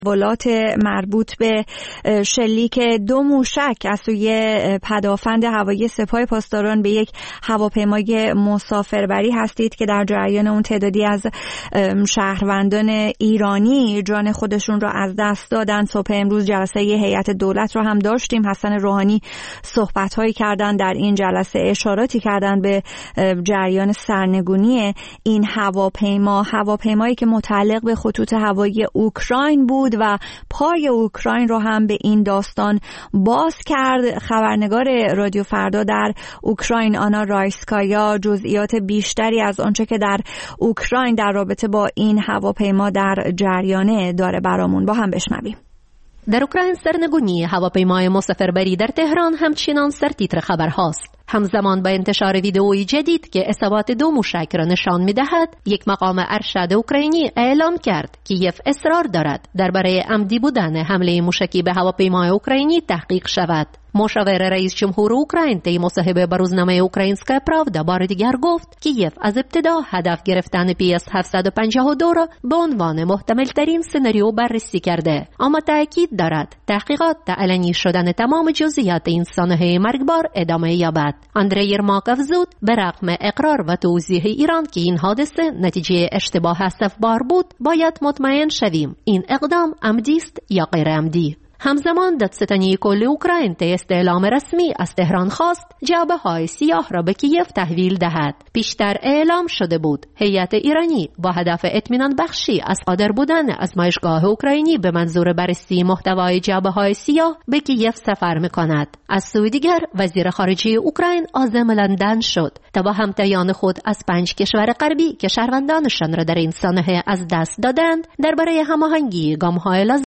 تحولات مربوط به شلیک 2 موشک از سوی پدافند هوایی سپاه پاسداران به یک هواپیمای مسافربری هستید که در جریان اون تعدادی از شهروندان ایرانی جان خودشون را از دست دادن. صبح امروز جلسه هیئت دولت رو هم داشتیم. حسن روحانی صحبت‌هایی کردن، در این جلسه اشاراتی کردن به جریان سرنگونی این هواپیمایی که متعلق به خطوط هوایی اوکراین بود و پای اوکراین رو هم به این داستان باز کرد. خبرنگار رادیو فردا در اوکراین آنا رایسکایا جزئیات بیشتری از آنچه که در اوکراین در رابطه با این هواپیما در جریانه داره برامون. با هم بشنویم. در اوکراین سرنگونی هواپیمای مسافربری در تهران همچنان سرتیتر خبر هاست. همزمان با انتشار ویدئویی جدید که اصابات 2 موشک را نشان می‌دهد، یک مقام ارشد اوکراینی اعلام کرد که کیف اصرار دارد درباره عمدی بودن حمله موشکی به هواپیمای اوکراینی تحقیق شود. مشاور رئیس جمهور اوکراین طی مصاحبه با روزنامه اوکراینسکا پراودا بار دیگر گفت کیف از ابتدا هدف گرفتن PS-752 را به عنوان محتمل‌ترین سناریو بررسی کرده، اما تأکید دارد تحقیقات تا علنی شدن تمام جزئیات این سانحه مرگبار ادامه یابد. اندری یرماک افزود به رغم اقرار و توضیح ایران که این حادثه نتیجه اشتباه صف‌بار بود، باید مطمئن شویم این اقدام عمدی است یا غیر عمدی. همزمان دادستانی کل اوکراین طی استعلام رسمی از تهران خواست جعبه‌های سیاه را به کیف تحویل دهد. پیشتر اعلام شده بود هیئت ایرانی با هدف اطمینان بخشی از قادر بودن آزمایشگاه اوکراینی به منظور بررسی محتوای جعبه‌های سیاه به کیف سفر می‌کند. از سوی دیگر وزیر خارجه اوکراین عازم لندن شد تا با همتایان خود از 5 کشور غربی که شهروندانشان را در این سانحه از دست دادند درباره هماهنگی گام‌های